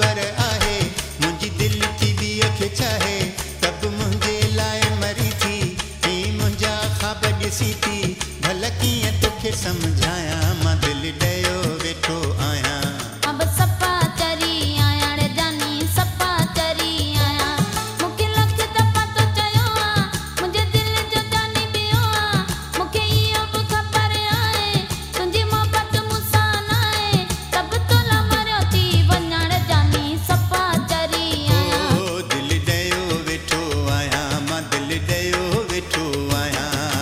ख़बर आहे मुंहिंजी दिलि थी ॿीअ खे चाहे तब मुंहिंजे लाइ मरी थी ही मुंहिंजा ख़्वाब ॾिसी थी भला कीअं तोखे सम्झायां मां दिलि ॾियो वेठो आहियां अब सपा चरी आया रे जानी सपा चरी आया मुखे लख दफ़ा तो चयो आ मुंहिंजे दिल जो जानी ॿियो आ मुखे इहो बि ख़बर आहे तुंहिंजी मोहबत मूंसां नाहे तब तोला मरियो थी वञा रे जानी सपा चरी आया ओ दिलि ॾियो वेठो आहियां मां दिलि ॾियो वेठो आहियां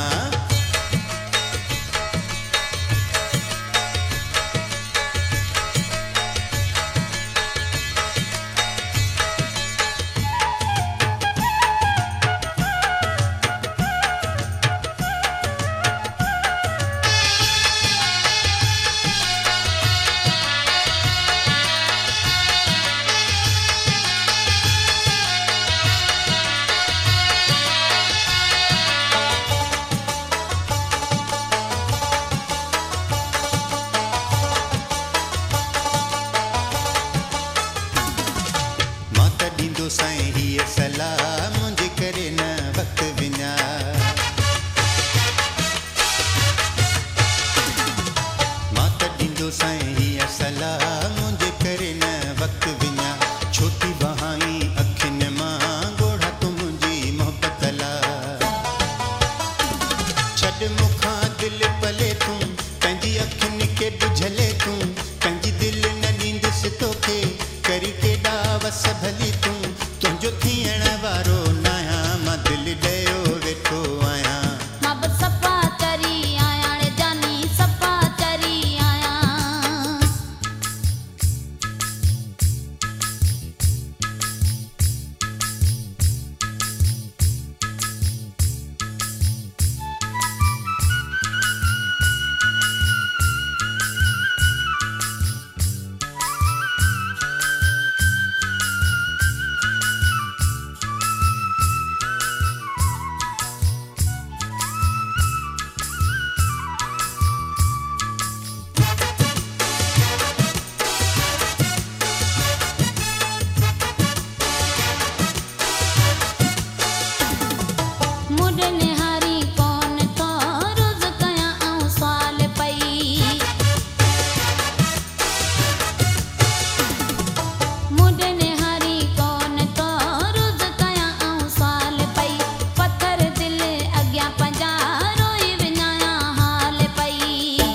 मां त ॾींदो साईं हीअ सलाह मुंहिंजे करे न वक़्तु विञा मां त ॾींदो साईं हीअ सलाह मुंहिंजे करे न वक़्तु विञा छो थी बहाई अखियुनि मां ॻोढ़ा तूं मुंहिंजी मोहबत लाइ छॾ मूंखां दिलि पले तूं पंहिंजी अखियुनि खे बि झले तूं पंहिंजी दिलि न ॾींदुसि तोखे करी केॾा वस भली तूं तुंहिंजो थियण वारो न आहियां मां दिलि ॾियो वेठो आहियां मां बि सपा चरी आया रे जानी सपा चरी आया मुड निहारी कौन थो रोज़ कयां ऐं सवाल पई मुड निहारी कौन थो रोज़ कयां ऐं सवाल पई पत्थर दिल अॻियां पंहिंजा रोई विञायां हाल पई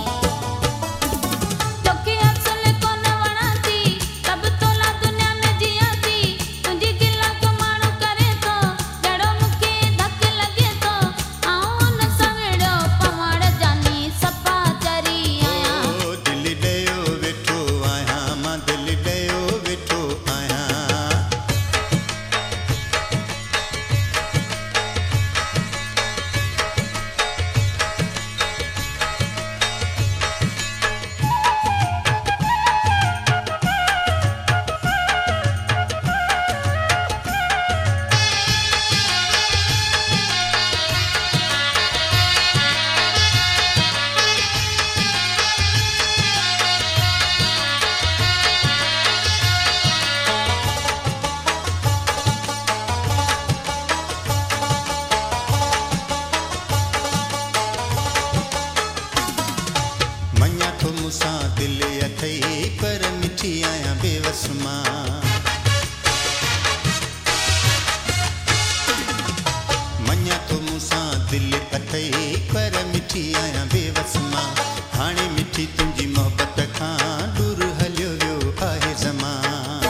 तोखे असुल कोन वणां थी तब तोला दुनिया में जियां थी तुंहिंजी गिला को माण्हू करे थो जहिड़ो मूंखे धक लॻे थो आऊं न सवेड़ो पवाड़ जानी सपा चरी आया ओ दिलि ॾियो वेठो आहियां मां दिलि ॾियो वेठो आहियां मञा थो मूंसां दिलि अथई पर मिठी आहियां बेवस मां मञा थो मूंसां दिलि अथई पर मिठी आहियां बेवस मां हाणे मिठी तुंहिंजी मोहबत खां दूर हलियो वियो आहे ज़मान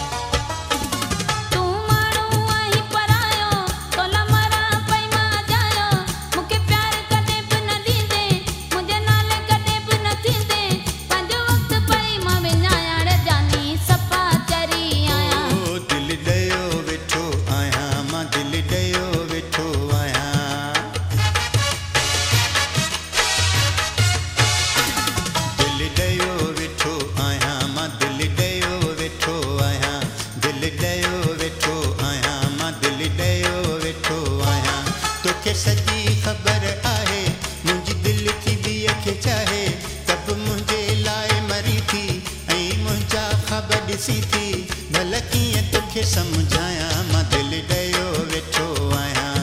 तूं माण्हू आहीं परायो तोला मरां पई मां जायो मूंखे प्यार कॾहिं बि न ॾींदे मुंहिंजे नाले कॾहिं बि न थींदे पंहिंजो वक़्तु पई मां विञायां रे जानी सपा चरी आया ओ दिलि ॾियो वेठो आहियां मां दिलि ॾियो वेठो आहियां भला कीअं तोखे सम्झायां मां दिलि ॾियो वेठो आहियां